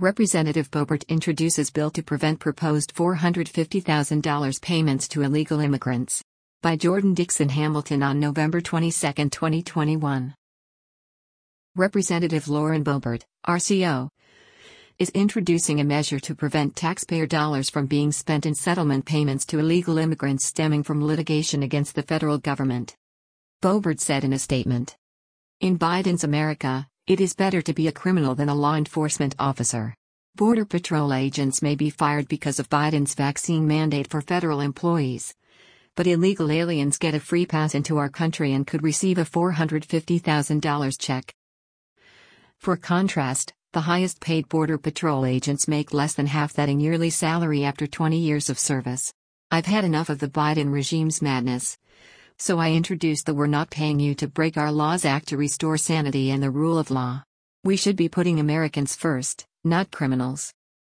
Representative Boebert introduces bill to prevent proposed $450,000 payments to illegal immigrants. By Jordan Dixon Hamilton on November 22, 2021. Representative Lauren Boebert, RCO, is introducing a measure to prevent taxpayer dollars from being spent in settlement payments to illegal immigrants stemming from litigation against the federal government. Boebert said in a statement, "In Biden's America, it is better to be a criminal than a law enforcement officer. Border Patrol agents may be fired because of Biden's vaccine mandate for federal employees. But illegal aliens get a free pass into our country and could receive a $450,000 check." For contrast, the highest paid Border Patrol agents make less than half that in yearly salary after 20 years of service. "I've had enough of the Biden regime's madness. So I introduced the We're Not Paying You to Break Our Laws Act to restore sanity and the rule of law. We should be putting Americans first, not criminals."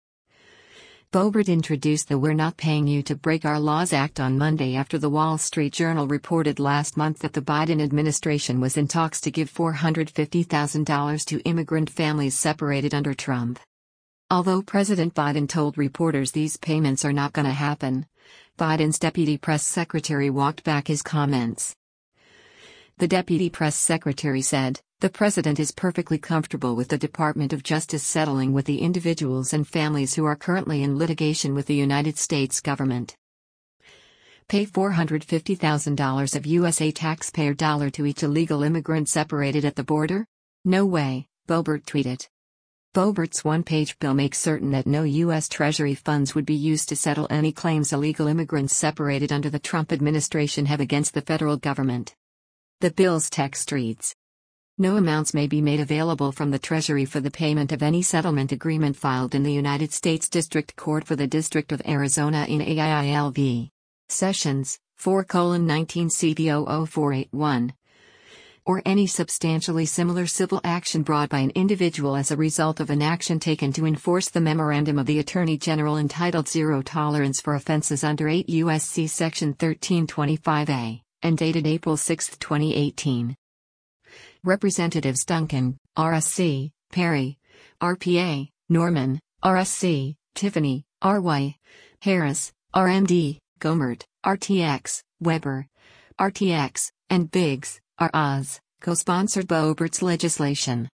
Boebert introduced the We're Not Paying You to Break Our Laws Act on Monday after the Wall Street Journal reported last month that the Biden administration was in talks to give $450,000 to immigrant families separated under Trump. Although President Biden told reporters these payments are not going to happen, Biden's deputy press secretary walked back his comments. The deputy press secretary said, "The president is perfectly comfortable with the Department of Justice settling with the individuals and families who are currently in litigation with the United States government. Pay $450,000 of USA taxpayer dollar to each illegal immigrant separated at the border? No way," Boebert tweeted. Boebert's one-page bill makes certain that no U.S. Treasury funds would be used to settle any claims illegal immigrants separated under the Trump administration have against the federal government. The bill's text reads, "No amounts may be made available from the Treasury for the payment of any settlement agreement filed in the United States District Court for the District of Arizona in AIIL v. Sessions, 4:19 CV 00481. Or any substantially similar civil action brought by an individual as a result of an action taken to enforce the memorandum of the Attorney General entitled Zero Tolerance for Offenses under 8 U.S.C. Section 1325A, and dated April 6, 2018. Representatives Duncan, RSC, Perry, RPA, Norman, RSC, Tiffany, RY, Harris, RMD, Gohmert, RTX, Weber, RTX, and Biggs, are Oz, co-sponsored Boebert's legislation.